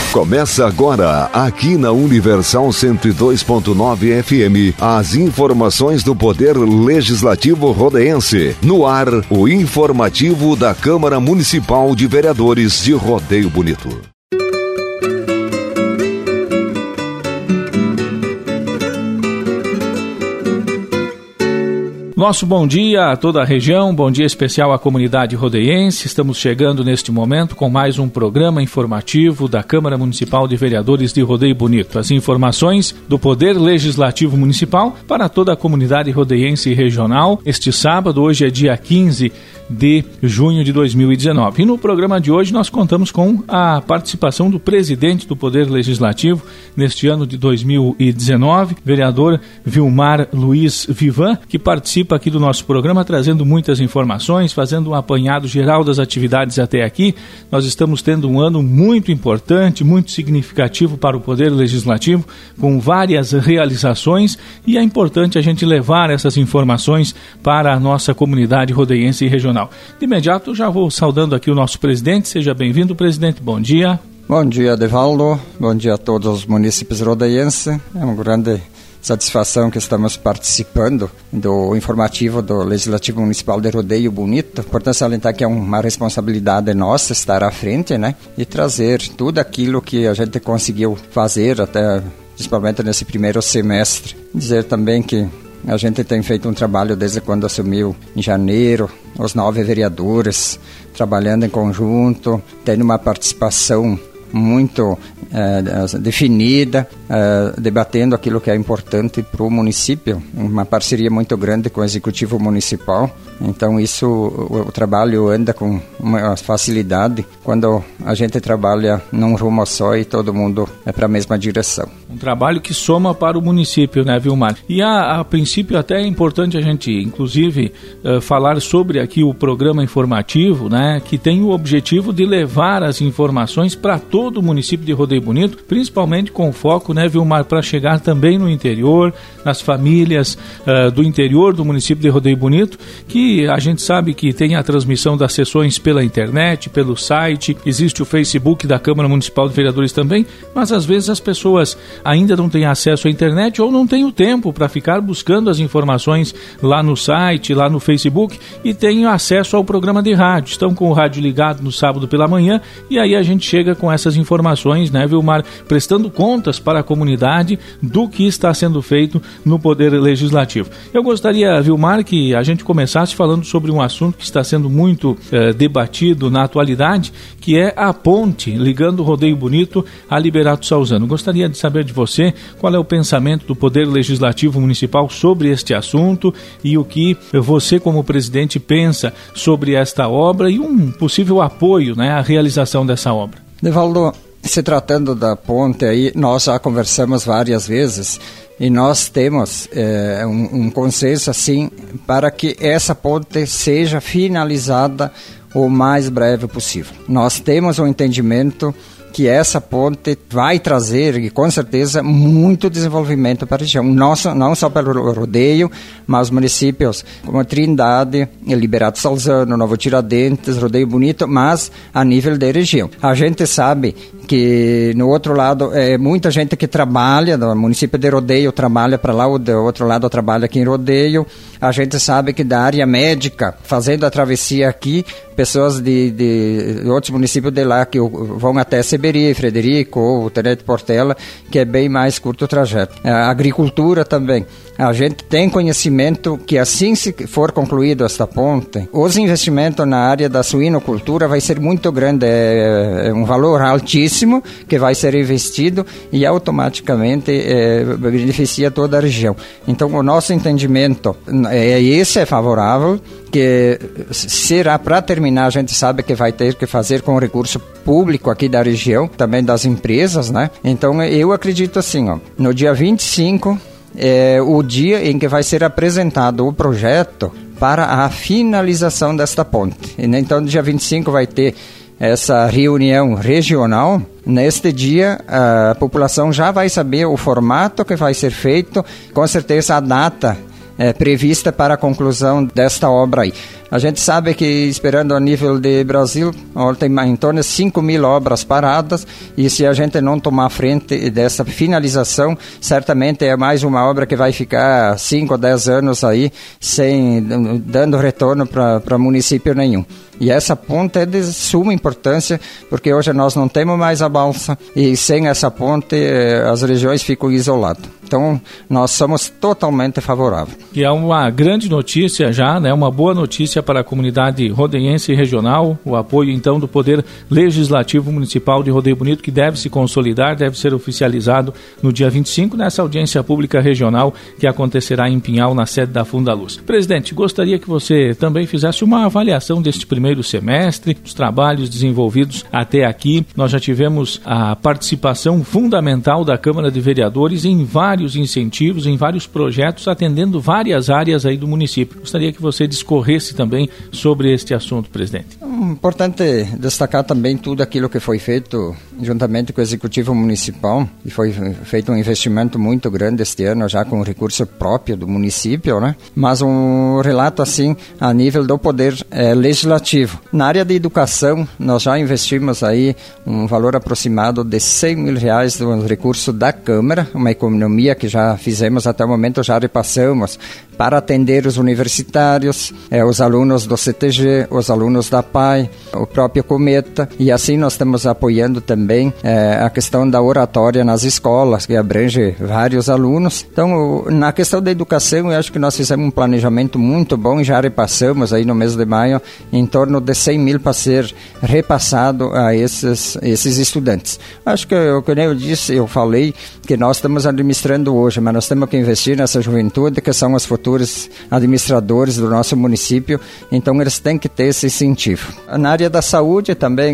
Começa agora, aqui na Universal 102.9 FM, as informações do Poder Legislativo Rodeense. No ar, o informativo da Câmara Municipal de Vereadores de Rodeio Bonito. Nosso bom dia a toda a região, bom dia especial à comunidade rodeiense. Estamos chegando neste momento com mais um programa informativo da Câmara Municipal de Vereadores de Rodeio Bonito. As informações do Poder Legislativo Municipal para toda a comunidade rodeiense e regional. Este sábado, hoje é dia 15 de junho de 2019. E no programa de hoje nós contamos com a participação do presidente do Poder Legislativo neste ano de 2019, vereador Vilmar Luiz Vivan, que participa aqui do nosso programa trazendo muitas informações, fazendo um apanhado geral das atividades até aqui. Nós estamos tendo um ano muito importante, muito significativo para o Poder Legislativo, com várias realizações, e é importante a gente levar essas informações para a nossa comunidade rodeiense e regional. De imediato, já vou saudando aqui o nosso presidente. Seja bem-vindo, presidente. Bom dia. Bom dia, Devaldo. Bom dia a todos os munícipes rodeienses. É uma grande satisfação que estamos participando do informativo do Legislativo Municipal de Rodeio Bonito. Importante salientar que é uma responsabilidade nossa estar à frente, né? E trazer tudo aquilo que a gente conseguiu fazer, até principalmente nesse primeiro semestre. Dizer também que a gente tem feito um trabalho desde quando assumiu em janeiro, os 9 vereadores, trabalhando em conjunto, tendo uma participação muito definida, debatendo aquilo que é importante para o município, uma parceria muito grande com o Executivo Municipal. Então isso, o trabalho anda com uma facilidade quando a gente trabalha num rumo só e todo mundo é para a mesma direção. Um trabalho que soma para o município, né, Vilmar? E a princípio até é importante a gente, inclusive, falar sobre aqui o programa informativo, né, que tem o objetivo de levar as informações para todo o município de Rodeio Bonito, principalmente com foco, né, Vilmar, para chegar também no interior, nas famílias do interior do município de Rodeio Bonito, que a gente sabe que tem a transmissão das sessões pela internet, pelo site, existe o Facebook da Câmara Municipal de Vereadores também, mas às vezes as pessoas ainda não têm acesso à internet ou não têm o tempo para ficar buscando as informações lá no site, lá no Facebook, e têm acesso ao programa de rádio. Estão com o rádio ligado no sábado pela manhã, e aí a gente chega com essas informações, né, Vilmar, prestando contas para a comunidade do que está sendo feito no Poder Legislativo. Eu gostaria, Vilmar, que a gente começasse falando sobre um assunto que está sendo muito debatido na atualidade, que é a ponte ligando o Rodeio Bonito a Liberato Salzano. Gostaria de saber de você qual é o pensamento do Poder Legislativo Municipal sobre este assunto e o que você, como presidente, pensa sobre esta obra e um possível apoio, né, à realização dessa obra. Devaldo, se tratando da ponte aí, nós já conversamos várias vezes e nós temos um consenso assim para que essa ponte seja finalizada o mais breve possível. Nós temos um entendimento que essa ponte vai trazer, e com certeza, muito desenvolvimento para a região. Não só pelo rodeio, mas municípios como Trindade, Liberato Salzano, Novo Tiradentes, Rodeio Bonito, mas a nível da região. A gente sabe que no outro lado é muita gente que trabalha, no município de Rodeio trabalha para lá, o do outro lado trabalha aqui em Rodeio. A gente sabe que da área médica, fazendo a travessia aqui, pessoas de outros municípios de lá que vão até Seberi, Frederico ou Tenente Portela, que é bem mais curto o trajeto. A agricultura também. A gente tem conhecimento que assim se for concluído esta ponte, os investimentos na área da suinocultura vai ser muito grande, é um valor altíssimo que vai ser investido e automaticamente beneficia toda a região. Então o nosso entendimento esse é favorável, que será para terminar, a gente sabe que vai ter que fazer com o recurso público aqui da região, também das empresas, né? Então eu acredito assim, no dia 25 é o dia em que vai ser apresentado o projeto para a finalização desta ponte. Então, no dia 25 vai ter essa reunião regional. Neste dia, a população já vai saber o formato que vai ser feito, com certeza a data prevista para a conclusão desta obra aí. A gente sabe que, esperando a nível de Brasil, tem em torno de 5.000 obras paradas, e se a gente não tomar frente dessa finalização, certamente é mais uma obra que vai ficar 5 ou 10 anos aí, dando retorno para município nenhum. E essa ponte é de suma importância, porque hoje nós não temos mais a balsa, e sem essa ponte as regiões ficam isoladas. Então, nós somos totalmente favoráveis. E é uma grande notícia já, né? Uma boa notícia para a comunidade rodeiense e regional, o apoio, então, do Poder Legislativo Municipal de Rodeio Bonito, que deve se consolidar, deve ser oficializado no dia 25, nessa audiência pública regional que acontecerá em Pinhal, na sede da Fundaluz. Presidente, gostaria que você também fizesse uma avaliação deste primeiro semestre, dos trabalhos desenvolvidos até aqui. Nós já tivemos a participação fundamental da Câmara de Vereadores em vários incentivos, em vários projetos, atendendo várias áreas aí do município. Gostaria que você discorresse também sobre este assunto, presidente. Importante destacar também tudo aquilo que foi feito juntamente com o Executivo Municipal, e foi feito um investimento muito grande este ano, já com recurso próprio do município, né? Mas um relato assim a nível do Poder Legislativo. Na área de educação, nós já investimos aí um valor aproximado de R$100 mil do recurso da Câmara, uma economia que já fizemos até o momento, já repassamos para atender os universitários, os alunos do CTG, os alunos da PAI, o próprio Cometa, e assim nós estamos apoiando também a questão da oratória nas escolas, que abrange vários alunos. Então, na questão da educação, eu acho que nós fizemos um planejamento muito bom e já repassamos aí no mês de maio em torno de 100 mil para ser repassado a esses estudantes. Acho que, como eu disse, eu falei que nós estamos administrando hoje, mas nós temos que investir nessa juventude, que são os futuros administradores do nosso município, então eles têm que ter esse incentivo. Na área da saúde também,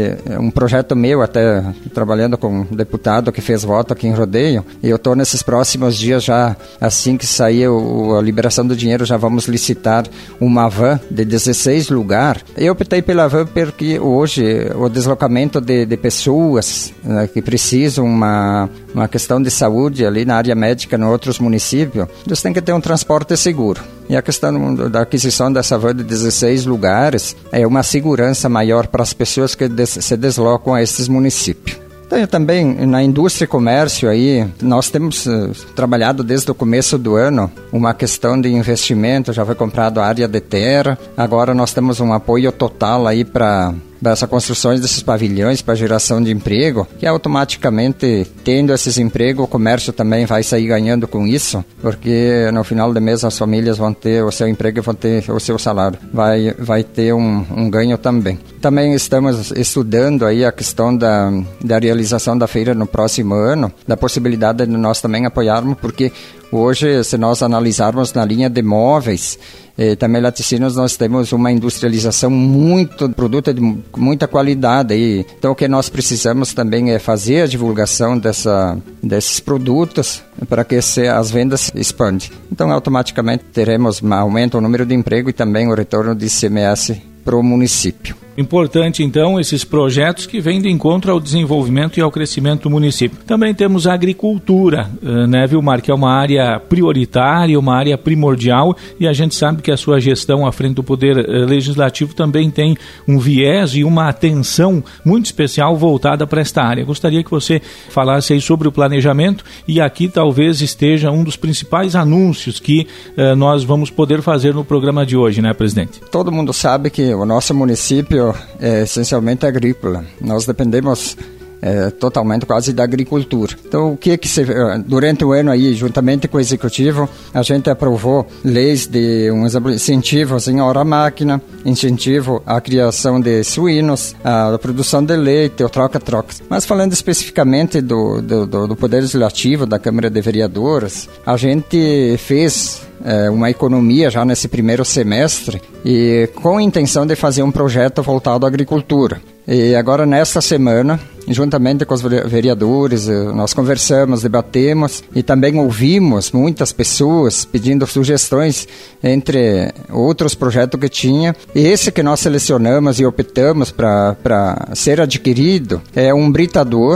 um projeto meu, até trabalhando com um deputado que fez voto aqui em Rodeio, e eu estou nesses próximos dias já, assim que sair a liberação do dinheiro, já vamos licitar uma van de 16 lugares. Eu optei pela van porque hoje o deslocamento de pessoas, né, que precisam uma questão de saúde ali na área médica em outros municípios, eles têm que ter um transporte seguro. E a questão da aquisição dessa van de 16 lugares é uma segurança maior para as pessoas que se deslocam a esses municípios. Então, também na indústria e comércio aí, nós temos trabalhado desde o começo do ano uma questão de investimento, já foi comprado a área de terra, agora nós temos um apoio total aí para essa construções desses pavilhões para geração de emprego, que automaticamente, tendo esses empregos, o comércio também vai sair ganhando com isso, porque no final do mês as famílias vão ter o seu emprego e vão ter o seu salário. Vai ter um ganho também. Também estamos estudando aí a questão da realização da feira no próximo ano, da possibilidade de nós também apoiarmos, porque hoje, se nós analisarmos na linha de móveis, também Laticínios, nós temos uma industrialização produto de muita qualidade. Então, o que nós precisamos também é fazer a divulgação desses produtos para que as vendas se expandem. Então, automaticamente, teremos um aumento no número de emprego e também o retorno de ICMS para o município. Importante, então, esses projetos que vêm de encontro ao desenvolvimento e ao crescimento do município. Também temos a agricultura, né, Vilmar, que é uma área prioritária, uma área primordial, e a gente sabe que a sua gestão à frente do Poder Legislativo também tem um viés e uma atenção muito especial voltada para esta área. Gostaria que você falasse aí sobre o planejamento, e aqui talvez esteja um dos principais anúncios que nós vamos poder fazer no programa de hoje, né, presidente? Todo mundo sabe que o nosso município é essencialmente agrícola. Nós dependemos totalmente quase da agricultura. Então, durante o ano aí, juntamente com o Executivo, a gente aprovou leis de incentivos em hora-máquina, incentivo à criação de suínos, à produção de leite, o troca-troca. Mas falando especificamente do Poder Legislativo, da Câmara de Vereadores, a gente fez uma economia já nesse primeiro semestre e com a intenção de fazer um projeto voltado à agricultura. E agora, nesta semana, juntamente com os vereadores, nós conversamos, debatemos e também ouvimos muitas pessoas pedindo sugestões entre outros projetos que tinha. E esse que nós selecionamos e optamos para ser adquirido é um britador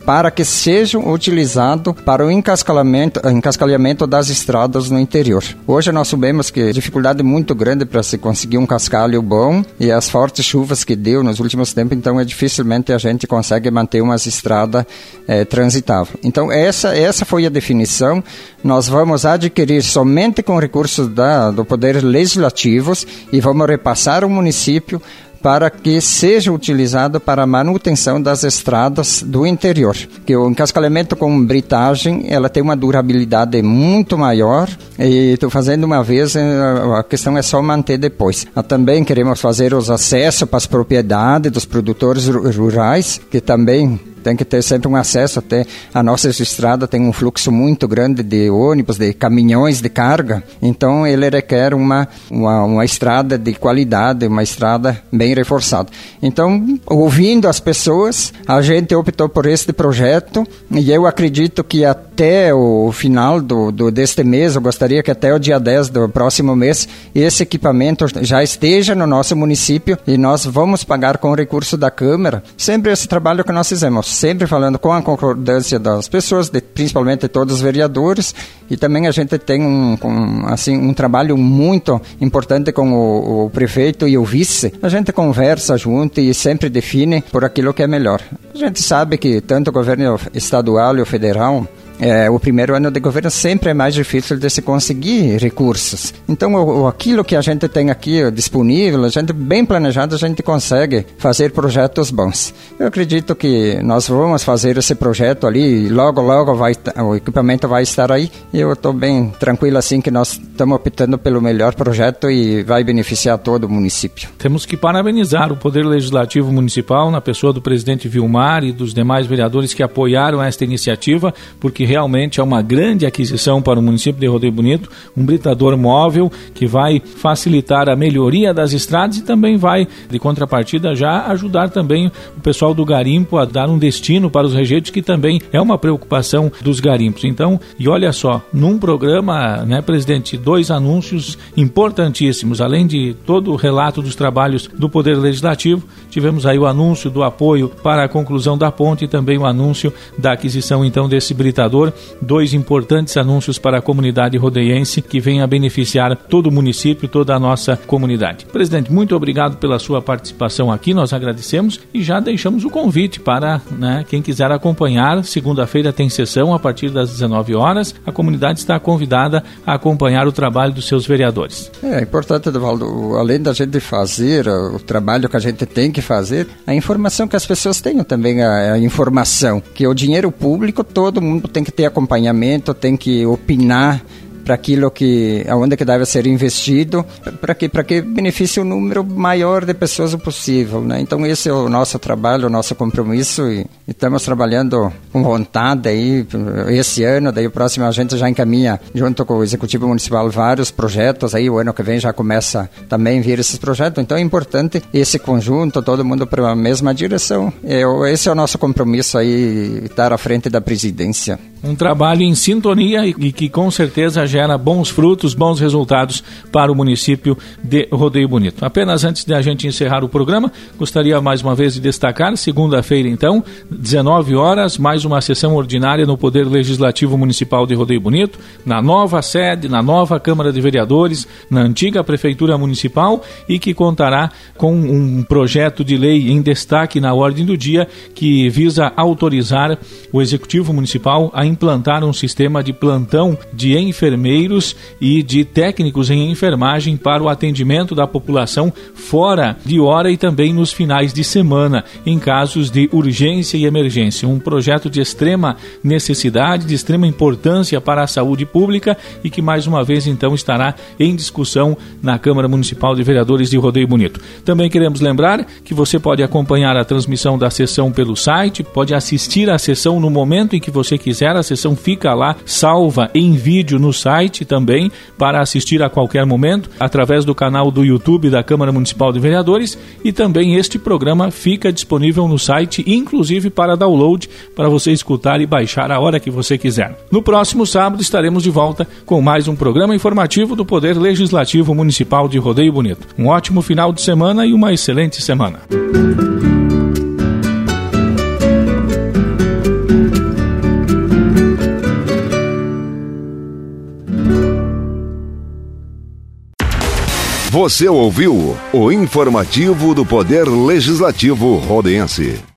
para que sejam utilizados para o encascalhamento das estradas no interior. Hoje nós sabemos que a dificuldade é muito grande para se conseguir um cascalho bom, e as fortes chuvas que deu nos últimos tempos, então dificilmente a gente consegue manter umas estradas transitáveis. Então essa foi a definição. Nós vamos adquirir somente com recursos do Poder Legislativo e vamos repassar ao município para que seja utilizado para a manutenção das estradas do interior. Que o encascalhamento com britagem, ela tem uma durabilidade muito maior, e estou fazendo uma vez, a questão é só manter depois. Também queremos fazer os acessos para as propriedades dos produtores rurais, que também tem que ter sempre um acesso. Até a nossa estrada tem um fluxo muito grande de ônibus, de caminhões de carga, então ele requer uma estrada de qualidade, uma estrada bem reforçada. Então, ouvindo as pessoas, a gente optou por este projeto, e eu acredito que até o final deste mês, eu gostaria que até o dia 10 do próximo mês, esse equipamento já esteja no nosso município, e nós vamos pagar com o recurso da Câmara, sempre esse trabalho que nós fizemos, sempre falando com a concordância das pessoas, principalmente todos os vereadores, e também a gente tem um trabalho muito importante com o prefeito e o vice. A gente conversa junto e sempre define por aquilo que é melhor. A gente sabe que tanto o governo estadual e o federal, o primeiro ano de governo sempre é mais difícil de se conseguir recursos. Então, aquilo que a gente tem aqui disponível, a gente bem planejado, a gente consegue fazer projetos bons. Eu acredito que nós vamos fazer esse projeto ali, logo o equipamento vai estar aí, e eu estou bem tranquilo assim que nós estamos optando pelo melhor projeto e vai beneficiar todo o município. Temos que parabenizar o Poder Legislativo Municipal, na pessoa do presidente Vilmar e dos demais vereadores que apoiaram esta iniciativa, porque realmente é uma grande aquisição para o município de Rodeio Bonito, um britador móvel que vai facilitar a melhoria das estradas e também vai, de contrapartida, já ajudar também o pessoal do garimpo a dar um destino para os rejeitos, que também é uma preocupação dos garimpos. Então, e olha só, num programa, né, presidente, 2 anúncios importantíssimos, além de todo o relato dos trabalhos do Poder Legislativo, tivemos aí o anúncio do apoio para a conclusão da ponte e também o anúncio da aquisição, então, desse britador. 2 importantes anúncios para a comunidade rodeiense que vem a beneficiar todo o município, toda a nossa comunidade. Presidente, muito obrigado pela sua participação aqui, nós agradecemos e já deixamos o convite para, né, quem quiser acompanhar. Segunda-feira tem sessão a partir das 19 horas. A comunidade está convidada a acompanhar o trabalho dos seus vereadores. É importante, Edevaldo, além da gente fazer o trabalho que a gente tem que fazer, a informação que as pessoas tenham também, a informação, que o dinheiro público todo mundo tem que ter acompanhamento, tem que opinar para aquilo aonde que deve ser investido, para que beneficie o número maior de pessoas possível, né? Então esse é o nosso trabalho, o nosso compromisso, e estamos trabalhando com vontade aí esse ano. Daí o próximo a gente já encaminha junto com o Executivo Municipal vários projetos, aí o ano que vem já começa também a vir esses projetos. Então é importante esse conjunto, todo mundo para a mesma direção. Esse é o nosso compromisso aí, estar à frente da presidência. Um trabalho em sintonia e que com certeza gera bons frutos, bons resultados para o município de Rodeio Bonito. Apenas antes de a gente encerrar o programa, gostaria mais uma vez de destacar, segunda-feira então, 19 horas, mais uma sessão ordinária no Poder Legislativo Municipal de Rodeio Bonito, na nova sede, na nova Câmara de Vereadores, na antiga Prefeitura Municipal, e que contará com um projeto de lei em destaque na ordem do dia que visa autorizar o Executivo Municipal a implantar um sistema de plantão de enfermeiros e de técnicos em enfermagem para o atendimento da população fora de hora e também nos finais de semana, em casos de urgência e emergência. Um projeto de extrema necessidade, de extrema importância para a saúde pública e que mais uma vez então estará em discussão na Câmara Municipal de Vereadores de Rodeio Bonito. Também queremos lembrar que você pode acompanhar a transmissão da sessão pelo site, pode assistir à sessão no momento em que você quiser. A sessão fica lá salva em vídeo no site também para assistir a qualquer momento através do canal do YouTube da Câmara Municipal de Vereadores, e também este programa fica disponível no site, inclusive para download, para você escutar e baixar a hora que você quiser. No próximo sábado estaremos de volta com mais um programa informativo do Poder Legislativo Municipal de Rodeio Bonito. Um ótimo final de semana e uma excelente semana. Você ouviu o informativo do Poder Legislativo Rodeense.